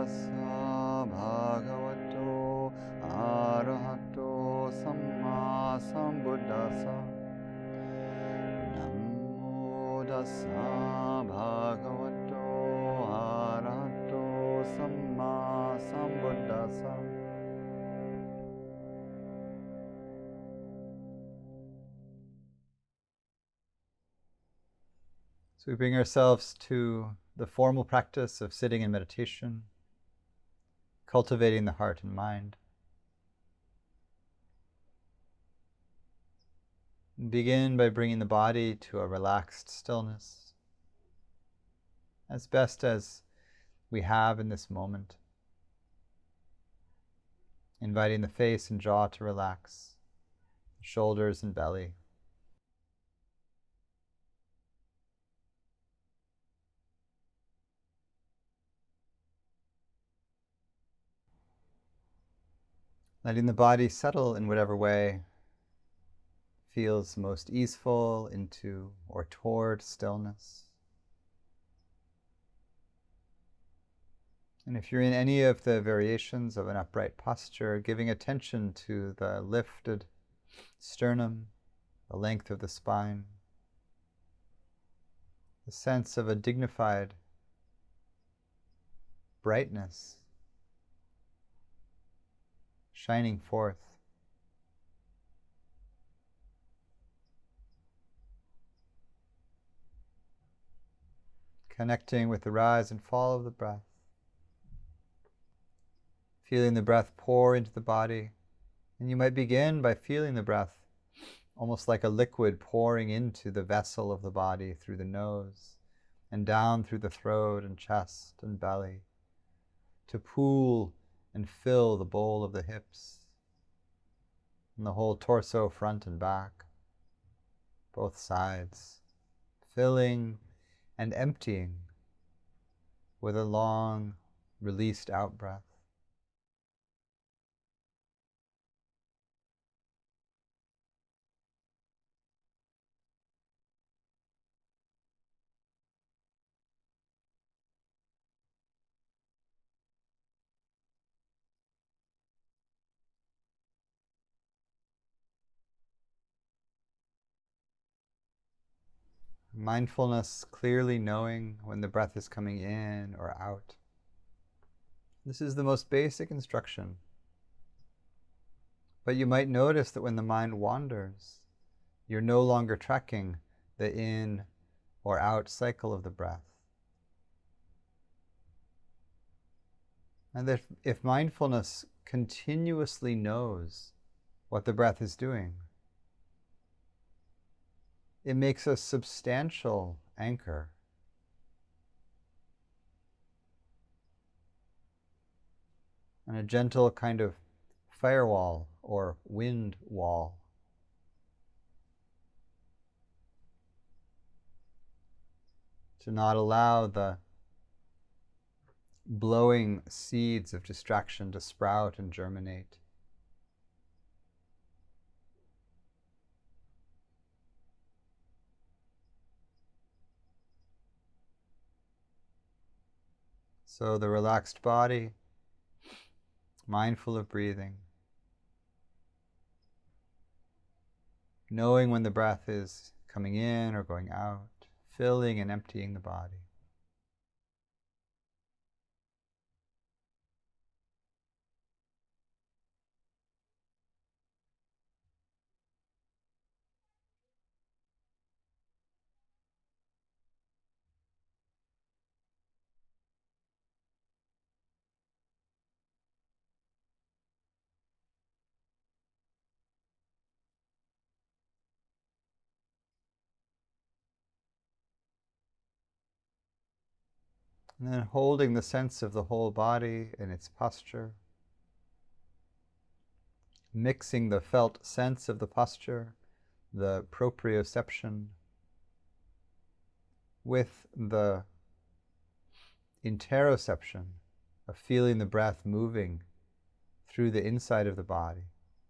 tassa bhagavato arahato samma sambuddhassa. Namo tassa bhagavato arahato samma sambuddhassa. So we bring ourselves to the formal practice of sitting in meditation, cultivating the heart and mind. And begin by bringing the body to a relaxed stillness, as best as we have in this moment. Inviting the face and jaw to relax, shoulders and belly. Letting the body settle in whatever way feels most easeful into or toward stillness. And if you're in any of the variations of an upright posture, giving attention to the lifted sternum, the length of the spine, the sense of a dignified brightness shining forth. Connecting with the rise and fall of the breath. Feeling the breath pour into the body. And you might begin by feeling the breath almost like a liquid pouring into the vessel of the body through the nose and down through the throat and chest and belly to pool and fill the bowl of the hips and the whole torso, front and back, both sides, filling and emptying with a long, released out breath. Mindfulness, clearly knowing when the breath is coming in or out. This is the most basic instruction. But you might notice that when the mind wanders, you're no longer tracking the in or out cycle of the breath. And that if mindfulness continuously knows what the breath is doing, it makes a substantial anchor. And a gentle kind of firewall or wind wall. To not allow the blowing seeds of distraction to sprout and germinate. So the relaxed body, mindful of breathing, knowing when the breath is coming in or going out, filling and emptying the body. And then holding the sense of the whole body in its posture, mixing the felt sense of the posture, the proprioception, with the interoception of feeling the breath moving through the inside of the body.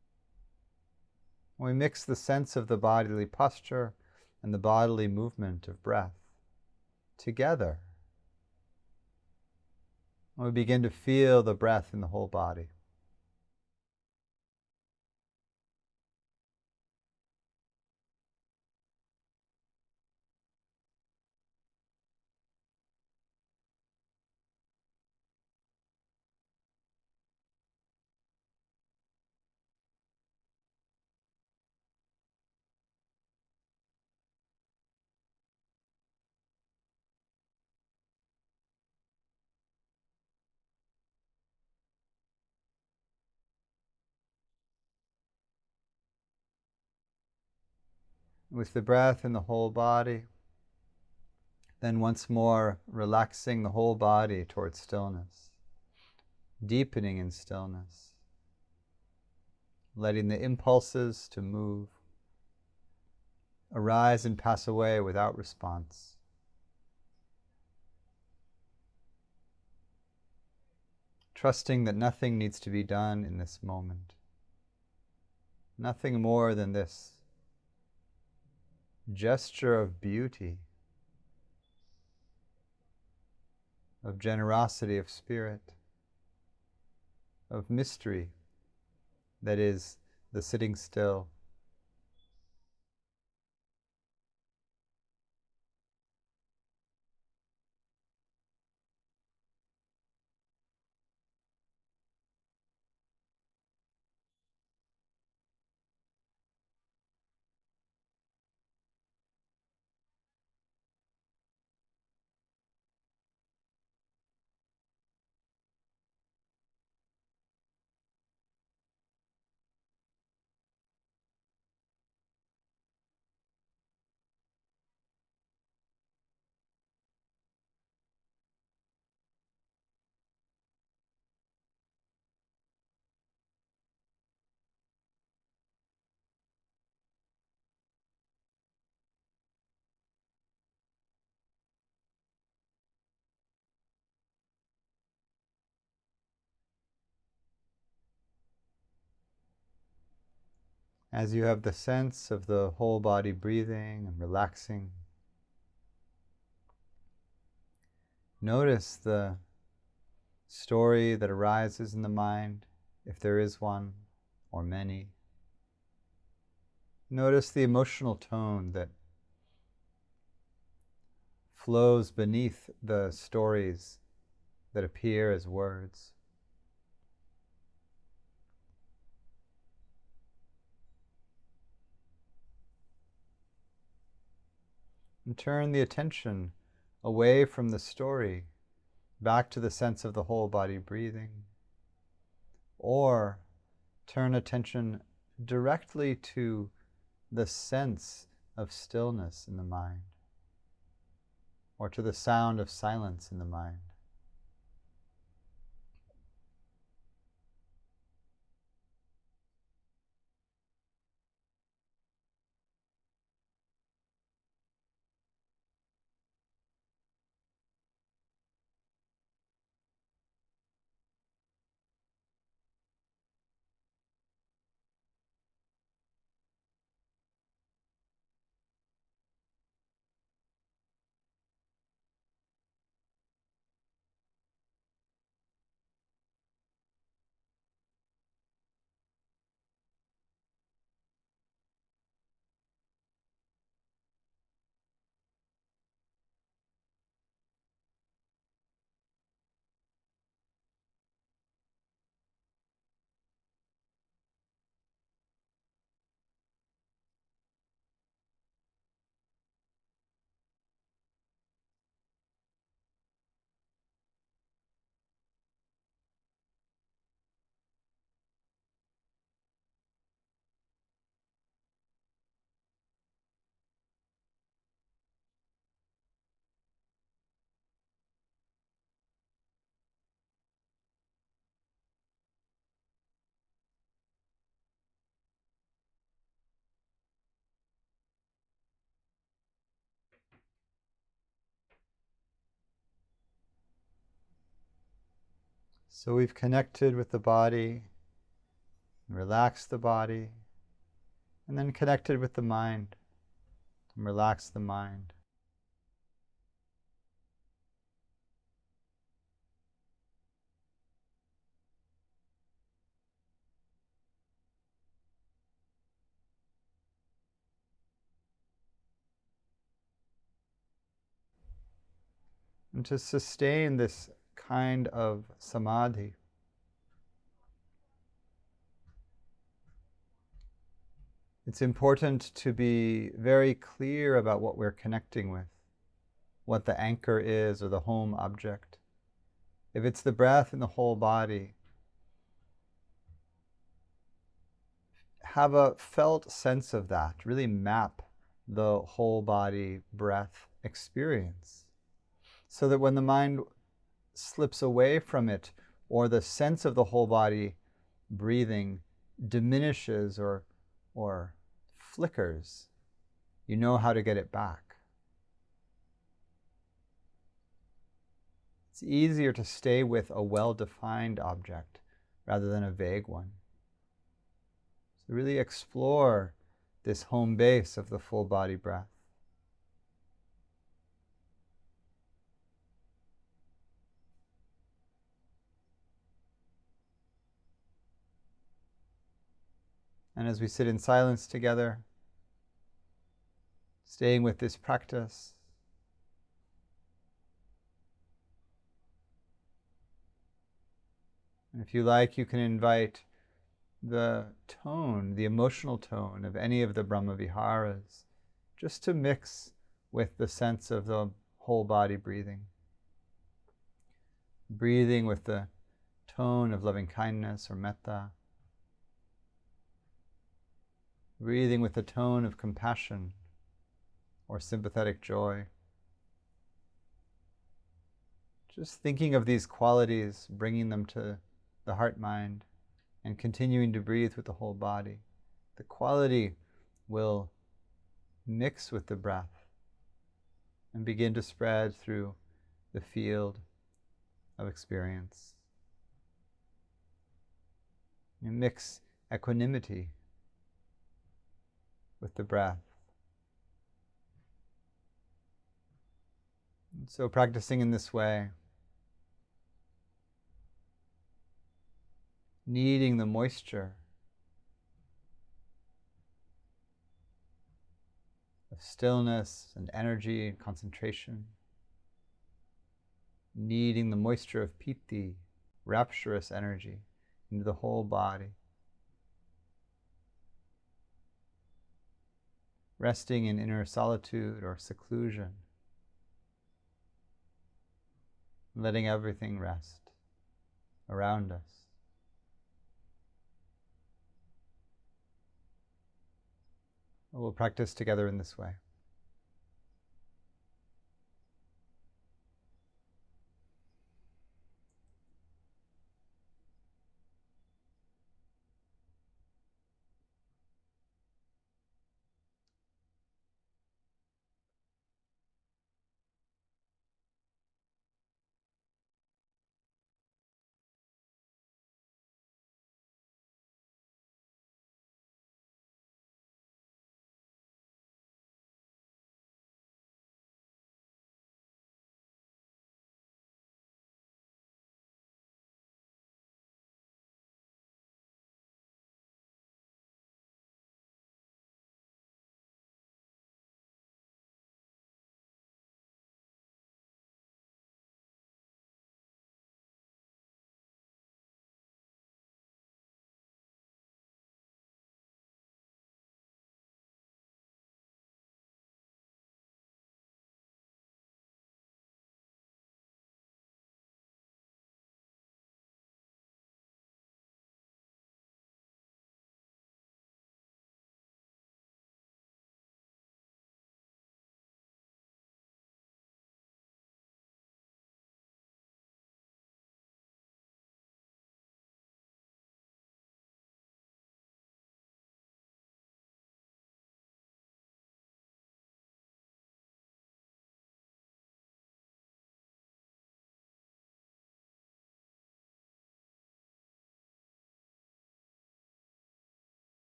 We mix the sense of the bodily posture and the bodily movement of breath together. And we begin to feel the breath in the whole body. With the breath in the whole body, then once more relaxing the whole body towards stillness, deepening in stillness, letting the impulses to move arise and pass away without response. Trusting that nothing needs to be done in this moment. Nothing more than this gesture of beauty, of generosity of spirit, of mystery that is the sitting still. As you have the sense of the whole body breathing and relaxing, notice the story that arises in the mind, if there is one or many. Notice the emotional tone that flows beneath the stories that appear as words. And turn the attention away from the story, back to the sense of the whole body breathing, or turn attention directly to the sense of stillness in the mind, or to the sound of silence in the mind. So we've connected with the body, relaxed the body, and then connected with the mind, and relaxed the mind. and to sustain this kind of samadhi. It's important to be very clear about what we're connecting with, what the anchor is or the home object. If it's the breath in the whole body, have a felt sense of that. Really map the whole body breath experience so that when the mind slips away from it or the sense of the whole body breathing diminishes or flickers, you know how to get it back. It's easier to stay with a well-defined object rather than a vague one. So really explore this home base of the full body breath. And as we sit in silence together, staying with this practice, and if you like, you can invite the tone, the emotional tone of any of the Brahma Viharas, just to mix with the sense of the whole body breathing. Breathing with the tone of loving kindness or metta. Breathing with the tone of compassion or sympathetic joy. Just thinking of these qualities, bringing them to the heart-mind, and continuing to breathe with the whole body. The quality will mix with the breath and begin to spread through the field of experience. You mix equanimity with the breath. And so practicing in this way, needing the moisture of stillness and energy and concentration, needing the moisture of piti, rapturous energy, into the whole body. Resting in inner solitude or seclusion, letting everything rest around us. We'll practice together in this way.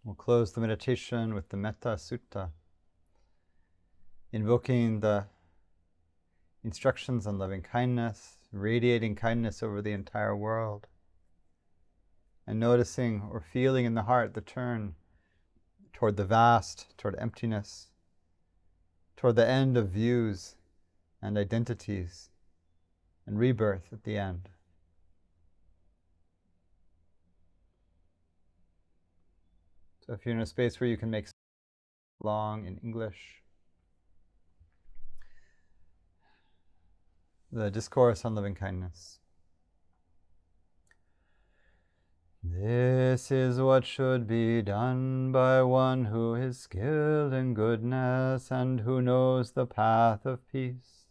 We'll close the meditation with the Metta Sutta, invoking the instructions on loving kindness, radiating kindness over the entire world, and noticing or feeling in the heart the turn toward the vast, toward emptiness, toward the end of views and identities, and rebirth at the end. So if you're in a space where you can make long in English, the Discourse on Loving Kindness. This is what should be done by one who is skilled in goodness and who knows the path of peace.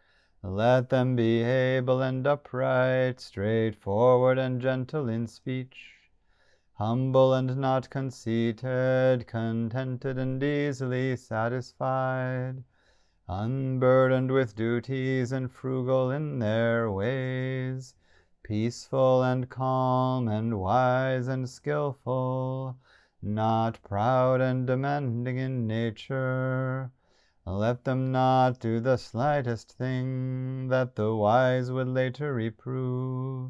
Let them be able and upright, straightforward and gentle in speech, humble and not conceited, contented and easily satisfied, unburdened with duties and frugal in their ways, peaceful and calm and wise and skillful, not proud and demanding in nature. Let them not do the slightest thing that the wise would later reprove.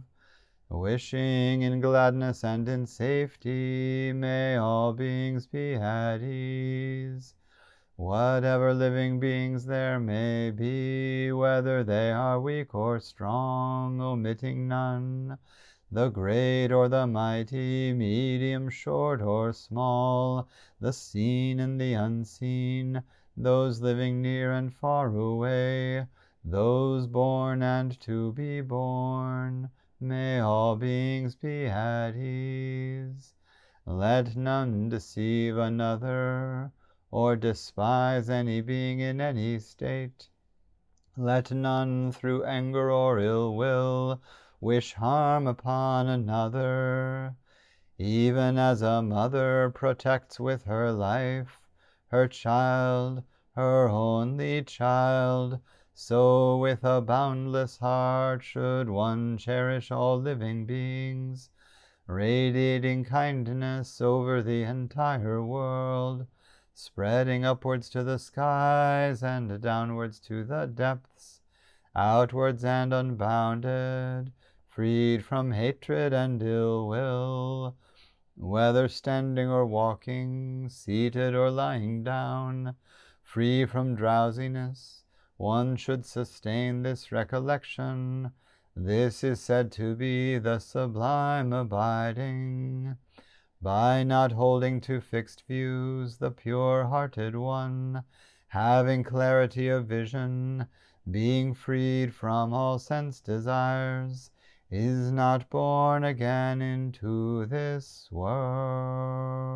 Wishing in gladness and in safety, may all beings be at ease. Whatever living beings there may be, whether they are weak or strong, omitting none, the great or the mighty, medium, short or small, the seen and the unseen, those living near and far away, those born and to be born, may all beings be at ease. Let none deceive another, or despise any being in any state. Let none through anger or ill will wish harm upon another. Even as a mother protects with her life her child, her only child, so with a boundless heart should one cherish all living beings, radiating kindness over the entire world, spreading upwards to the skies and downwards to the depths, outwards and unbounded, freed from hatred and ill will. Whether standing or walking, seated or lying down, free from drowsiness, one should sustain this recollection. This is said to be the sublime abiding. By not holding to fixed views, the pure-hearted one, having clarity of vision, being freed from all sense desires, is not born again into this world.